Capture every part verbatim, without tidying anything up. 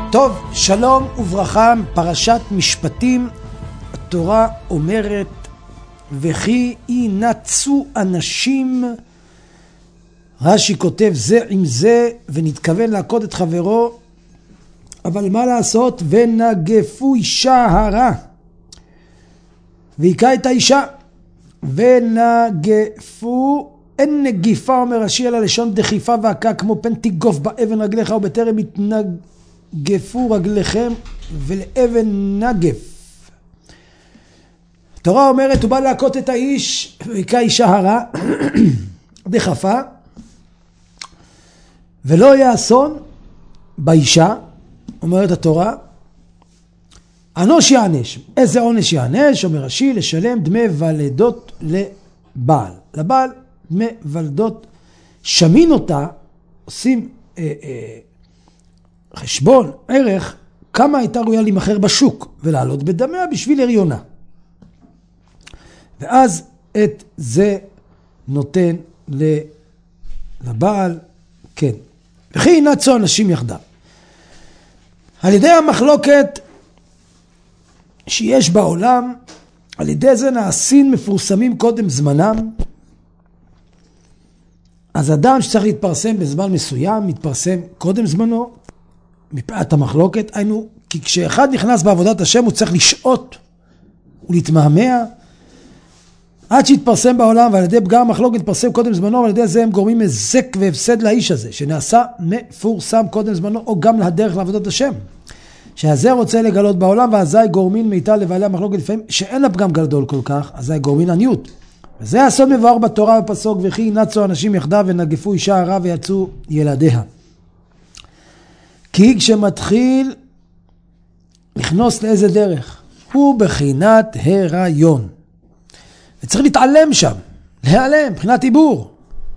טוב, שלום וברכה, פרשת משפטים. התורה אומרת, וכי ינצו אנשים, רש"י כותב זה עם זה ונתכוון להכות את חברו, אבל מה לעשות? ונגפו אישה הרע, והיכה את האישה, ונגפו, אין נגיפה אומר רש"י אלא לשון דחיפה והכה, כמו פן תיגוף באבן רגליך ובטרם יתנגפו רגליכם ולאבן נגף. התורה אומרת, הוא בא להכות את האיש, והיכה אישה הרע, דחפה, ולא יהיה אסון באישה, אומרת התורה, ענוש יענש. איזה עונש יענש? אומר רש"י, לשלם דמי ולדות לבעל. לבעל דמי ולדות, שמין אותה, עושים אה, אה, חשבון, ערך, כמה הייתה ראויה להימכר בשוק, ולעלות בדמיה בשביל הריונה. ואז את זה נותן לבעל, כן. וכי ינצו אנשים יחדיו. על ידי המחלוקת שיש בעולם, על ידי זה נעשים מפורסמים קודם זמנם. אז אדם שצריך להתפרסם בזמן מסוים, מתפרסם קודם זמנו, מפאת המחלוקת. היינו, כי כשאחד נכנס בעבודת השם הוא צריך לשעות ולהתמהמה, עד שהתפרסם בעולם, ועל ידי פגם המחלוקת התפרסם קודם זמנו, ועל ידי זה הם גורמים מזק והפסד לאיש הזה, שנעשה מפורסם קודם זמנו, או גם להדרך לעבודת השם. שהזה רוצה לגלות בעולם, ואזי גורמין מיטה לבעלי המחלוקת לפעמים, שאין הפגם גדול כל כך, אזי גורמין עניות. וזה הסוד מבואר בתורה בפסוק, וכי ינצו אנשים יחדיו ונגפו אישה הרע ויצאו ילדיה. כי כשמתחיל לכנוס לאיזה דרך, הוא בחינת הריון. וצריך להתעלם שם, להיעלם, מבחינת עיבור.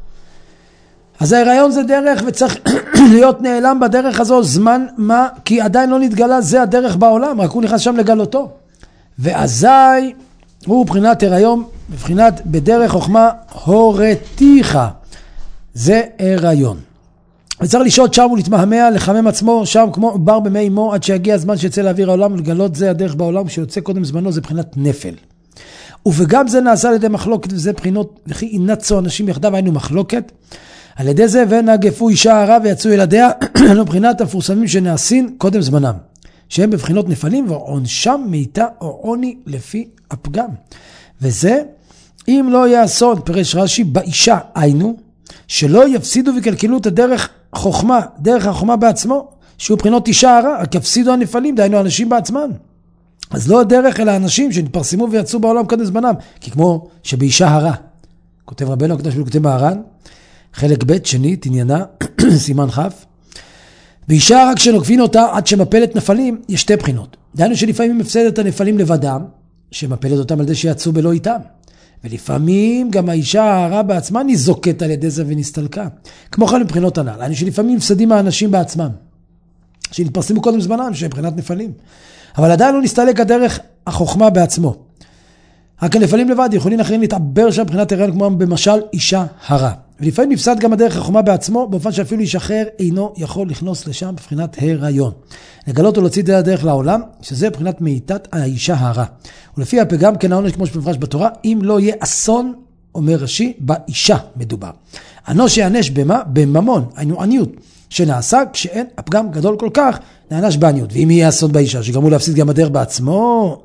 אז ההיריון זה דרך, וצריך להיות נעלם בדרך הזו זמן מה, כי עדיין לא נתגלה, זה הדרך בעולם, רק הוא נכנס שם לגלותו. ואזי הוא מבחינת הריון, מבחינת בדרך חוכמה הורתיך, זה הריון. וצריך לשעות שם ולהתמהמה, לחמם עצמו שם כמו בר במי אמו, עד שיגיע הזמן שיצא לאוויר העולם ולגלות, זה הדרך בעולם, שיוצא קודם זמנו, זה מבחינת נפל. וגם זה נעשה על ידי מחלוקת, וזה בחינות, וכי ינצו אנשים יחדיו, היינו מחלוקת, על ידי זה ונגפו אישה הרע ויצאו ילדיה, מבחינת המפורסמים שנעשים קודם זמנם, שהם בבחינות נפלים, ועונשם מיתה או עוני לפי הפגם. וזה, אם לא יהיה אסון, פרש רש"י, באישה היינו, שלא יפסידו ויקלקלו את הדרך חוכמה, דרך החוכמה בעצמו, שהוא בחינות אישה הרע, רק יפסידו הנפלים, דהיינו אנשים בעצמם. אז לא הדרך אלא אנשים שנתפרסמו ויצאו בעולם קודם זמנם, כי כמו שבאישה הרע, כותב רבנו הקדוש וכותב מהר"ן, חלק ב' שנית עניינה, סימן חף, באישה הרע כשנוקפין אותה עד שמפלת נפלים, יש שתי בחינות. דהיינו שלפעמים מפסד את הנפלים לבדם, שמפלת אותם על ידי שיצאו בלא איתם. ולפעמים גם האישה הרע בעצמה ניזוקת על ידי זה ונסתלקה. כמו כן מבחינות הנ"ל, דהיינו שלפעמים מפסדים האנשים בעצמם, שנתפרסמו קודם זמנם, שהם בחינת נפלים. אבל עדיין לא נסתלק הדרך החוכמה בעצמו. רק הנפלים לבד יכולים אחרים להתעבר שם מבחינת הריון, כמו במשל אישה הרע. ולפעמים נפסד גם הדרך החוכמה בעצמו, באופן שאפילו איש אחר אינו יכול לכנוס לשם בבחינת הריון. לגלות ולהוציא את הדרך לעולם, שזה בבחינת מאיתת האישה הרע. ולפי הפגם כן העונש כמו שמפרש בתורה, אם לא יהיה אסון, אומר רש"י, באישה מדובר. ענוש יענש במה? בממון, היינו עניות. שנעשה כשאין הפגם גדול כל כך, נענש בעניות. ואם יהיה אסון באישה, שגרמו להפסיד גם הדרך בעצמו,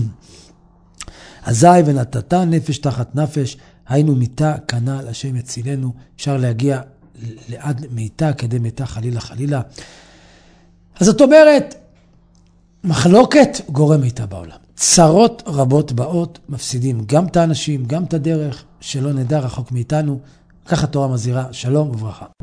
אזי ונתת נפש תחת נפש, היינו מיתה קנה לשם יצילנו, אפשר להגיע לעד מיתה כדי מיתה חלילה חלילה. אז זאת אומרת, מחלוקת גורם מיתה בעולם. צרות רבות באות, מפסידים גם את האנשים, גם את הדרך, שלא נדע רחוק מאיתנו. ככה התורה מזהירה, שלום וברכה.